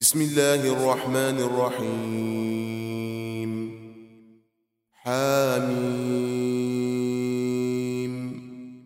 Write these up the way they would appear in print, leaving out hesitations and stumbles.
بسم الله الرحمن الرحيم. حاميم.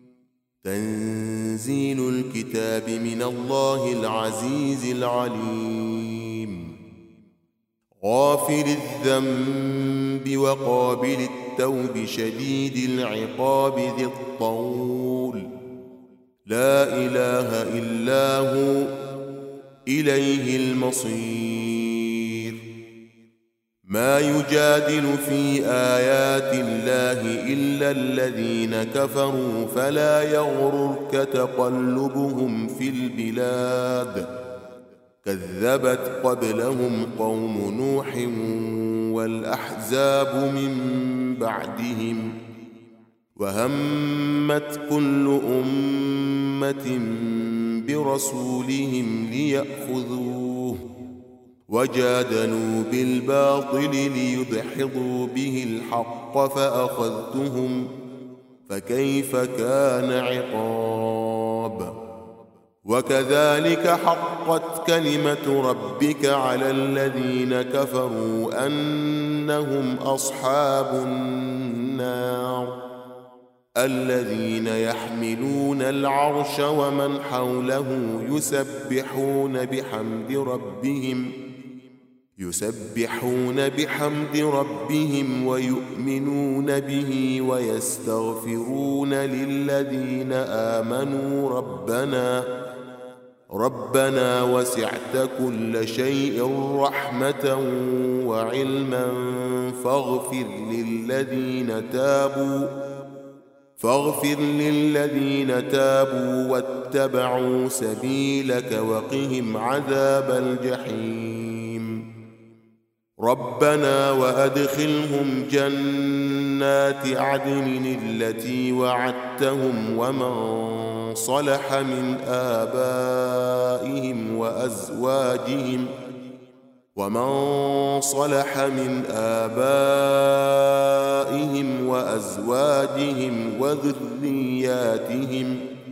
تنزيل الكتاب من الله العزيز العليم. غافر الذنب وقابل التوب شديد العقاب ذي الطول. لا إله إلا هو إليه المصير. ما يجادل في آيات الله إلا الذين كفروا فلا يغررك تقلبهم في البلاد. كذبت قبلهم قوم نوح والأحزاب من بعدهم. وهمت كل أمة برسولهم ليأخذوه وجادلوا بالباطل ليدحضوا به الحق فأخذتهم فكيف كان عقاب. وكذلك حقت كلمة ربك على الذين كفروا أنهم أصحاب النار الذين يحملون العرش ومن حوله يسبحون بحمد ربهم ويؤمنون به ويستغفرون للذين آمنوا ربنا وسعت كل شيء رحمة وعلما فاغفر للذين تابوا واتبعوا سبيلك وقهم عذاب الجحيم. ربنا وأدخلهم جنات عدن التي وعدتهم ومن صلح من آبائهم وأزواجهم وذرياتهم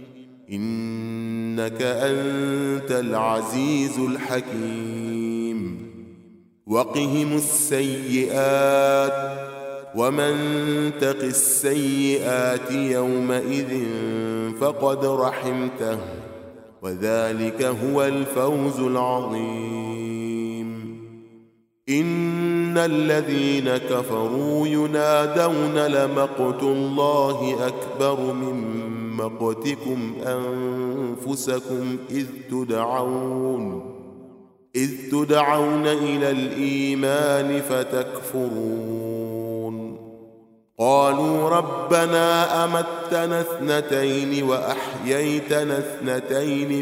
إنك أنت العزيز الحكيم. وقهم السيئات ومن تق السيئات يومئذ فقد رحمته وذلك هو الفوز العظيم. إن الذين كفروا ينادون لمقت الله أكبر من مقتكم أنفسكم إذ تدعون إلى الإيمان فتكفرون. قالوا ربنا أمتنا 2 وأحييتنا 2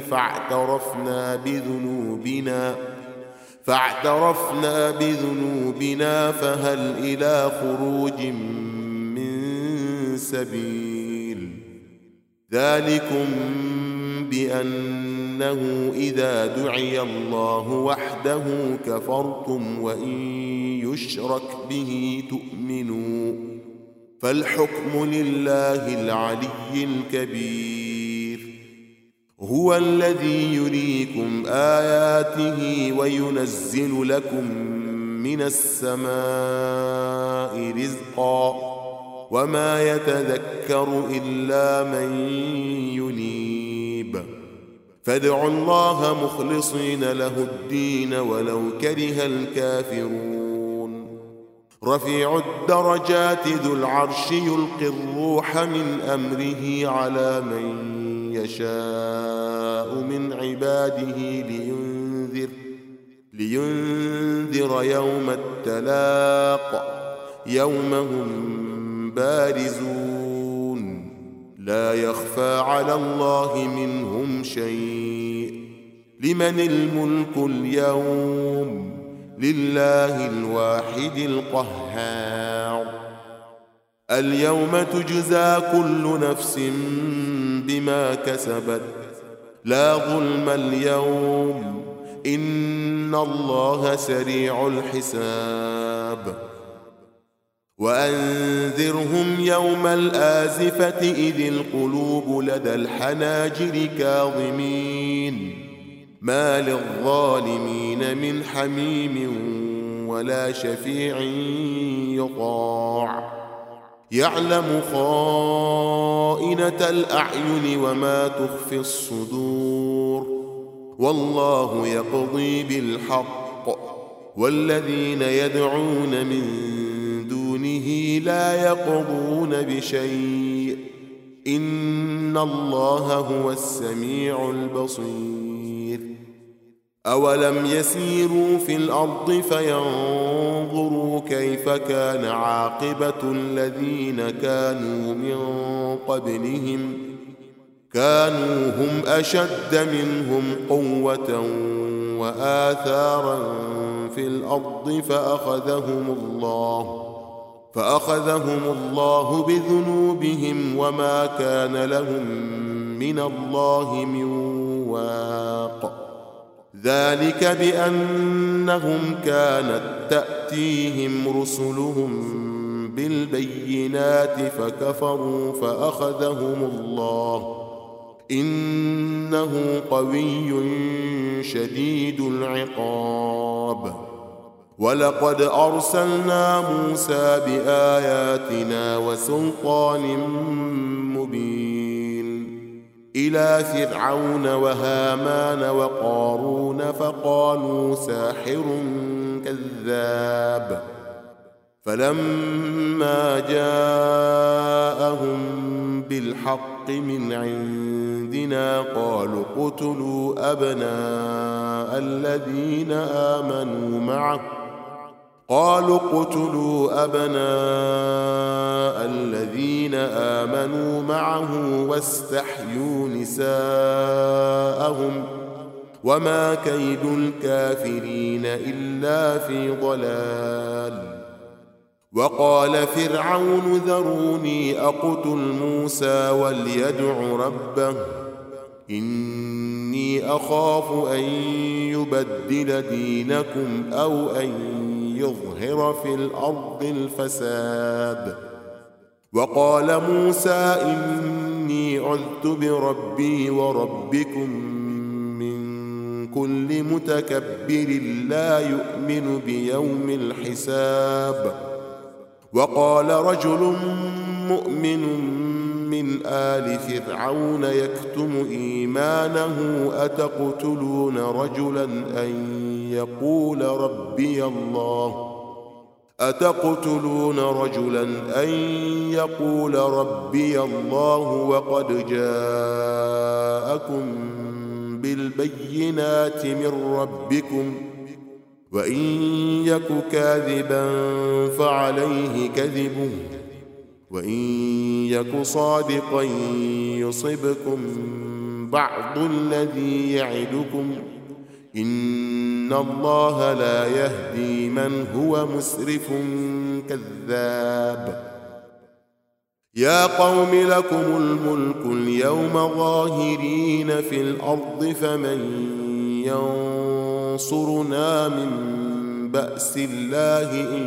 فاعترفنا بذنوبنا فهل إلى خروج من سبيل. ذلكم بأنه إذا دعي الله وحده كفرتم وإن يشرك به تؤمنوا فالحكم لله العلي الكبير. هو الذي يريكم آياته وينزل لكم من السماء رزقا وما يتذكر إلا من ينيب. فادعوا الله مخلصين له الدين ولو كره الكافرون. رفيع الدرجات ذو العرش يلقي الروح من أمره على من يشاء من عباده لينذر يوم التلاق يوم هم بارزون لا يخفى على الله منهم شيء. لمن الملك اليوم لله الواحد القهار. اليوم تجزى كل نفس بما كسبت لا ظلم اليوم إن الله سريع الحساب. وأنذرهم يوم الآزفة إذ القلوب لدى الحناجر كاظمين ما للظالمين من حميم ولا شفيع يطاع يعلم خائنة الأعين وما تخفي الصدور والله يقضي بالحق والذين يدعون من دونه لا يقضون بشيء إن الله هو السميع البصير أولم يسيروا في الأرض فينظروا كيف كان عاقبة الذين كانوا من قبلهم كانوا هم أشد منهم قوة وآثارا في الأرض فأخذهم الله بذنوبهم وما كان لهم من الله من واق ذلك بأنهم كانت تأتيهم رسلهم بالبينات فكفروا فأخذهم الله إنه قوي شديد العقاب ولقد أرسلنا موسى بآياتنا وسلطان مبين إلى فرعون وهامان وقارون فقالوا ساحر كذاب فلما جاءهم بالحق من عندنا قالوا اقتلوا أبناء الذين آمنوا معه واستحيوا نساءهم وما كيد الكافرين إلا في ضلال وقال فرعون ذروني أقتل موسى وليدع ربه إني أخاف أن يبدل دينكم أو أن يظهر في الأرض الفساد وقال موسى إني عذت بربي وربكم من كل متكبر لا يؤمن بيوم الحساب وقال رجل مؤمن من آل فرعون يكتم إيمانه أتقتلون رجلا أن يقول ربي الله وقد جاءكم بالبينات من ربكم وإن يك كاذبا فعليه كذبه وإن يك صادقا يصبكم بعض الذي يعدكم إن الله لا يهدي من هو مسرف كذاب يا قوم لكم الملك اليوم ظاهرين في الأرض فمن ينصرنا من بأس الله إن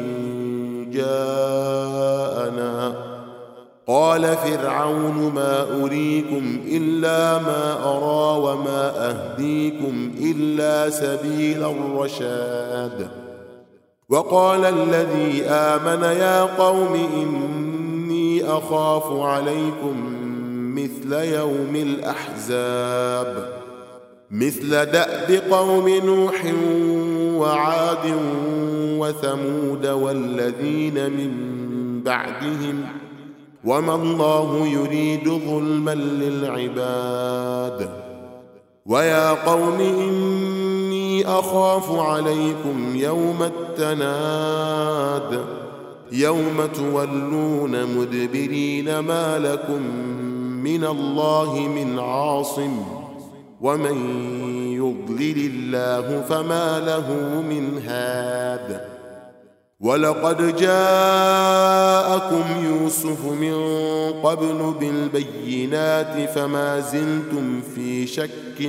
جاءنا قال فرعون ما أريكم إلا ما أرى وما أهديكم إلا سبيل الرشاد وقال الذي آمن يا قوم إني أخاف عليكم مثل يوم الأحزاب مثل دأب قوم نوح وعاد وثمود والذين من بعدهم وما الله يريد ظلما للعباد ويا قوم إني أخاف عليكم يوم التناد يوم تولون مدبرين ما لكم من الله من عاصم ومن يضلل الله فما له من هاد ولقد جاءكم يوسف من قبل بالبينات فما زلتم في شك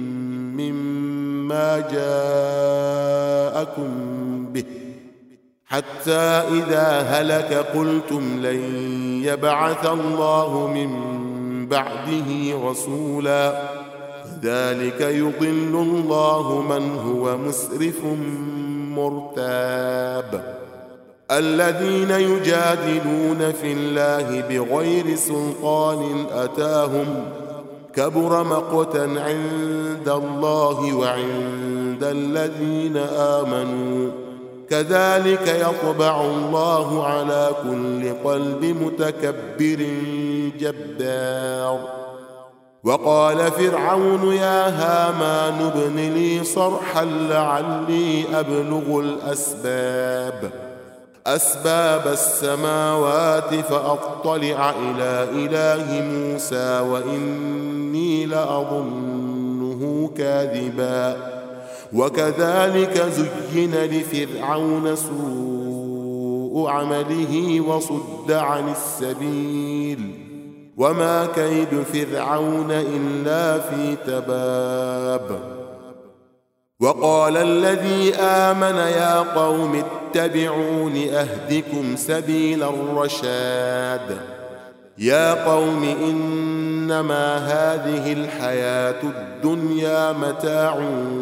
مما جاءكم به حتى إذا هلك قلتم لن يبعث الله من بعده رسولا كذلك يضل الله من هو مسرف مرتاب. الذين يجادلون في الله بغير سلطان أتاهم كبر مقتا عند الله وعند الذين آمنوا كذلك يطبع الله على كل قلب متكبر جبار. وقال فرعون يا هامان ابن لي صرحا لعلي أبلغ أسباب السماوات فأطلع إلى إله موسى وإني لأظنه كاذبا. وكذلك زين لفرعون سوء عمله وصد عن السبيل وما كيد فرعون إلا في تباب. وقال الذي آمن يا قوم اتبعون أهدكم سبيل الرشاد. يا قوم إنما هذه الحياة الدنيا متاع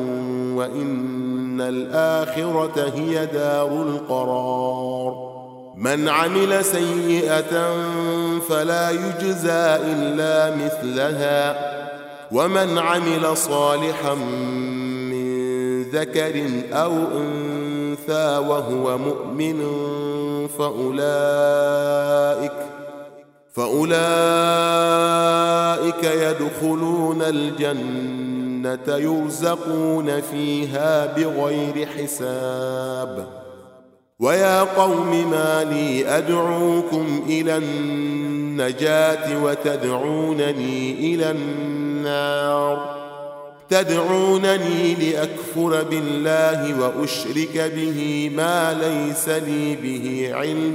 وإن الآخرة هي دار القرار. من عمل سيئة فلا يجزى إلا مثلها ومن عمل صالحا من ذكر أو أنثى وهو مؤمن فأولئك يدخلون الجنة يرزقون فيها بغير حساب. ويا قوم ما لي أدعوكم إلى النجاة وتدعونني إلى النار. تدعونني لأكفر بالله وأشرك به ما ليس لي به علم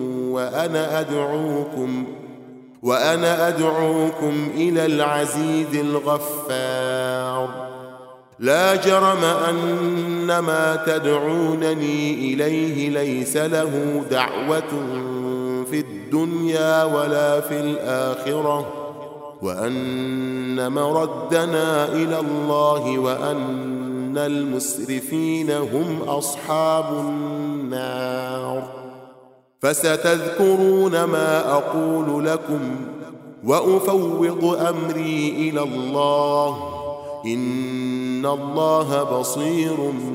وأنا أدعوكم إلى العزيز الغفار. لا جرم أن ما تدعونني إليه ليس له دعوة في الدنيا ولا في الآخرة وأن مردنا إلى الله وأن المسرفين هم أصحاب النار. فستذكرون ما أقول لكم وأفوض أمري إلى الله إن الله بصير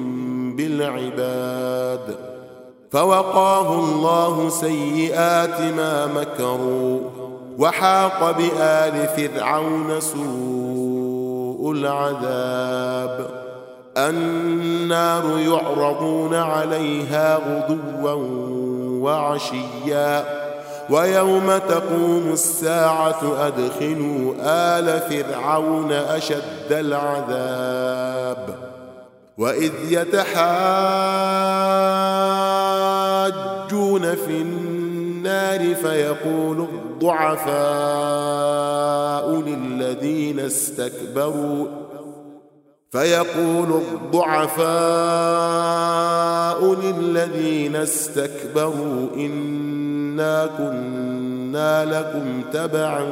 بالعباد. فوقاه الله سيئات ما مكروا وحاق بآل فرعون سوء العذاب. النار يعرضون عليها غدوا وعشيا ويوم تقوم الساعة أدخلوا آل فرعون أشد العذاب. وإذ يتحاجون في النار فيقول الضعفاء للذين استكبروا إنا كنا لكم تبعا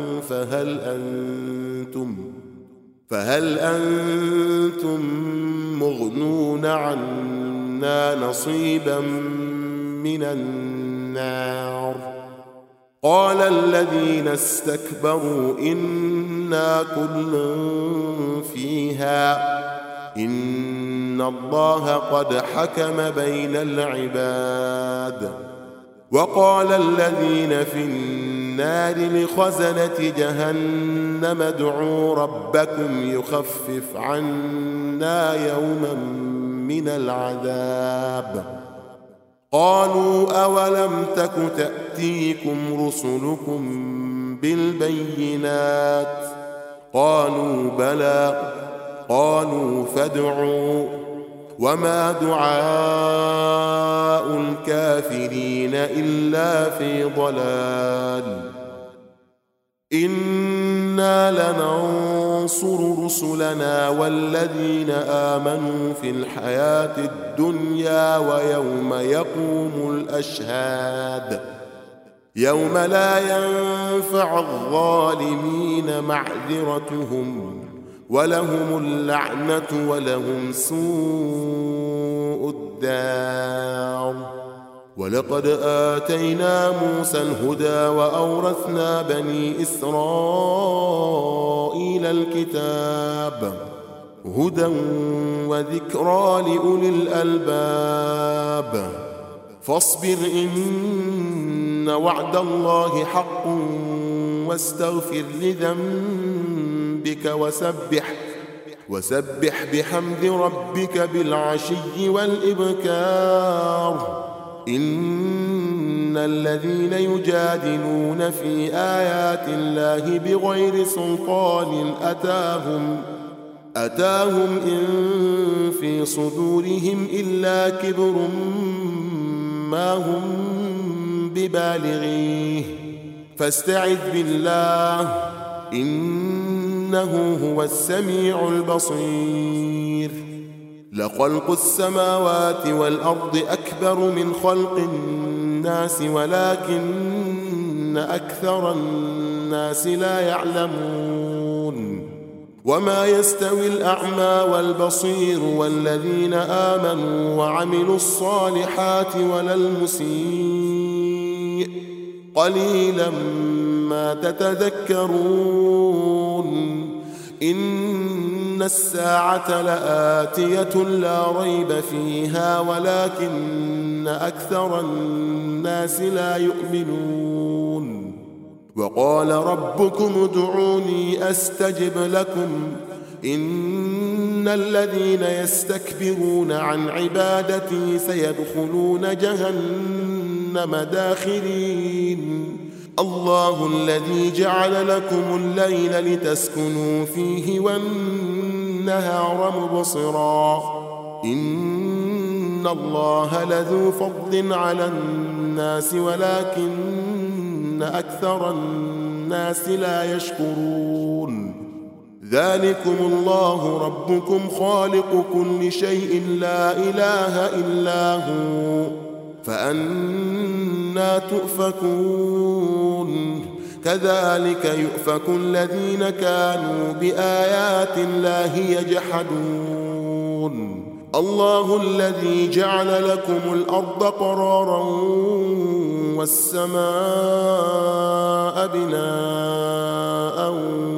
فهل أنتم مغنون عنا نصيبا من النار. قال الذين استكبروا إنا كل فيها إن الله قد حكم بين العباد. وقال الذين في النار لخزنة جهنم ادعوا ربكم يخفف عنا يوما من العذاب. قالوا أولم تك تأتيكم رسلكم بالبينات قالوا بلى قالوا فادعوا وما دعاء الكافرين إلا في ضلال. إنا لننصر رسلنا والذين آمنوا في الحياة الدنيا ويوم يقوم الأشهاد يوم لا ينفع الظالمين معذرتهم ولهم اللعنة ولهم سوء الدار. ولقد آتينا موسى الهدى وأورثنا بني إسرائيل الكتاب هدى وذكرى لأولي الألباب. فاصبر إن وعد الله حق واستغفر لذنبك وسبح بحمد ربك بالعشي والإبكار. إن الذين يجادلون في آيات الله بغير سلطان أتاهم إن في صدورهم إلا كبر ما هم ببالغيه فاستعذ بالله إنه هو السميع البصير. لخلق السماوات والأرض أكبر من خلق الناس ولكن أكثر الناس لا يعلمون. وما يستوي الأعمى والبصير والذين آمنوا وعملوا الصالحات ولا المسيء قليلا ما تتذكرون. إن الساعة لآتية لا ريب فيها ولكن أكثر الناس لا يؤمنون. وقال ربكم ادعوني أستجب لكم إن الذين يستكبرون عن عبادتي سيدخلون جهنم داخرين. الله الذي جعل لكم الليل لتسكنوا فيه والنهار مبصرا إن الله لذو فضل على الناس ولكن أكثر الناس لا يشكرون. ذلكم الله ربكم خالق كل شيء لا إله إلا هو فأنى تؤفكون. كذلك يؤفك الذين كانوا بآيات الله يجحدون. الله الذي جعل لكم الأرض قرارا والسماء بناء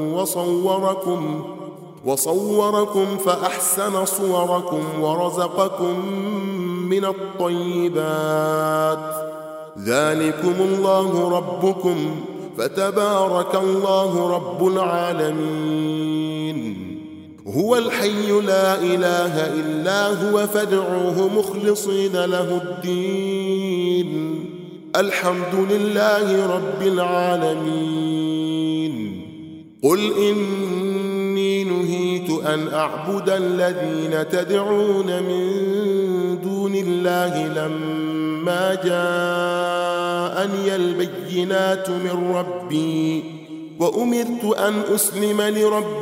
وصوركم فأحسن صوركم ورزقكم من الطيبات. ذلكم الله ربكم فتبارك الله رب العالمين. هو الحي لا إله إلا هو فادعوه مخلصين له الدين الحمد لله رب العالمين. قل إني نهيت أن أعبد الذين تدعون من دون الله لما جاءني البينات من ربي وأمرت أن أسلم لرب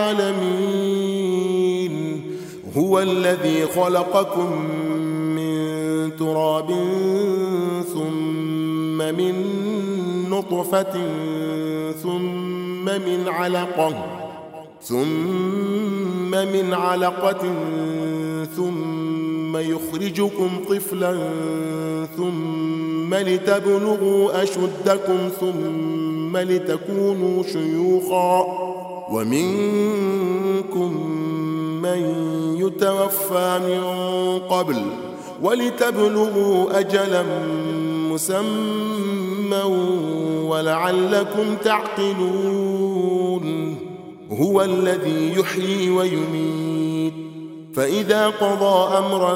العالمين. هو الذي خلقكم من تراب ثم من نطفة ثم من علقة ثم يخرجكم طفلا ثم لتبلغوا أشدكم ثم لتكونوا شيوخا ومنكم من يتوفى من قبل ولتبلغوا أجلا مسمى ولعلكم تعقلون. هو الذي يحيي ويميت فإذا قضى أمرا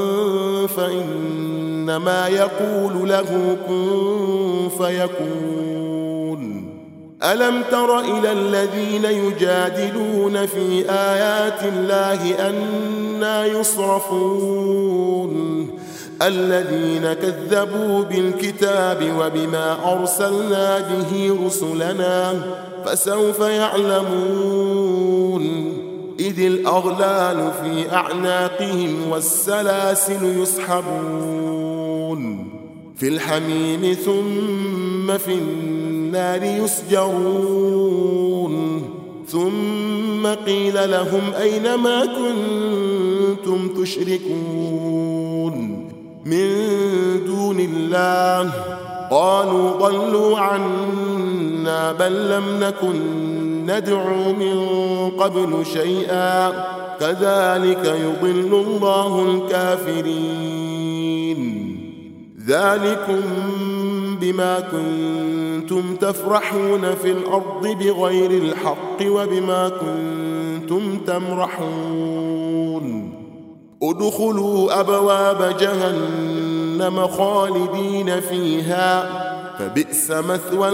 فإنما يقول له كن فيكون. ألم تر إلى الذين يجادلون في آيات الله أنى يصرفون الذين كذبوا بالكتاب وبما أرسلنا به رسلنا فسوف يعلمون. إذ الأغلال في أعناقهم والسلاسل يسحبون في الحميم ثم في النار يسجرون ثم قيل لهم أين ما كنتم تشركون من دون الله قالوا ضلوا عنا بل لم نكن ندعو من قبل شيئا كذلك يضل الله الكافرين ذلكم بما كنتم تفرحون في الأرض بغير الحق وبما كنتم تمرحون ادخلوا أبواب جهنم خالدين فيها فبئس مثوى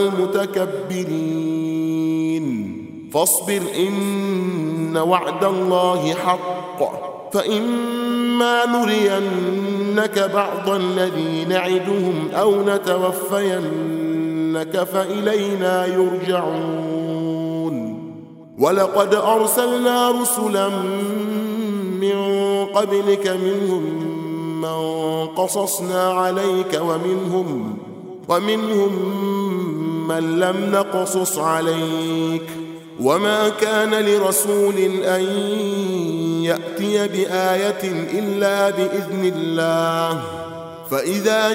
المتكبرين فاصبر إن وعد الله حق فإما نرينك بعض الذي نعدهم أو نتوفينك فإلينا يرجعون ولقد أرسلنا رسلا من قبلك منهم من قصصنا عليك ومنهم من لم نقصص عليك وما كان لرسول أن يأتي بآية إلا بإذن الله فإذا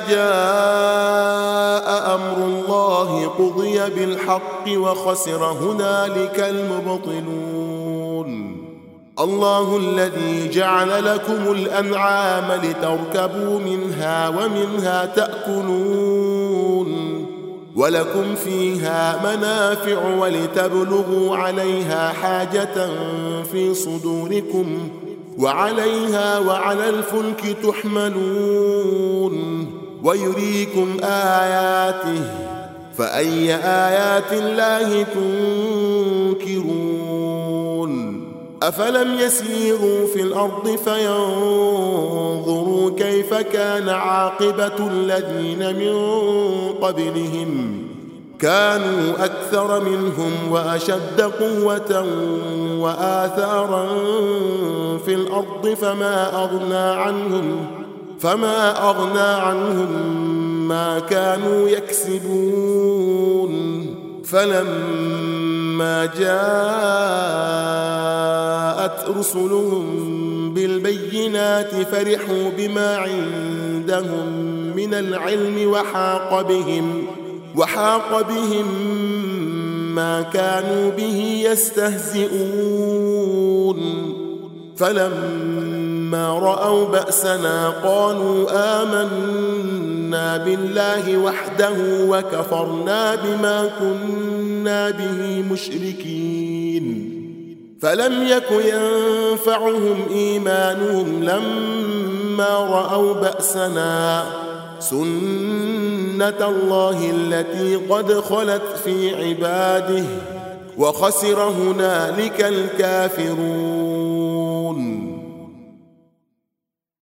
جاء أمر الله قضي بالحق وخسر هنالك المبطلون الله الذي جعل لكم الأنعام لتركبوا منها ومنها تأكلون ولكم فيها منافع ولتبلغوا عليها حاجة في صدوركم وعليها وعلى الفلك تحملون ويريكم آياته فأي آيات الله تنكرون أفلم يسيروا في الأرض فينظروا كيف كان عاقبة الذين من قبلهم كانوا أكثر منهم وأشد قوة وآثارا في الأرض فما أغنى عنهم ما كانوا يكسبون فلما جاءت رسلهم بالبينات فرحوا بما عندهم من العلم وحاق بهم ما كانوا به يستهزئون فلما رأوا بأسنا قالوا آمنا بالله وحده وكفرنا بما كنا به مشركين فلم يك ينفعهم إيمانهم لما رأوا بأسنا سنة الله التي قد خلت في عباده وخسر هنالك الكافرون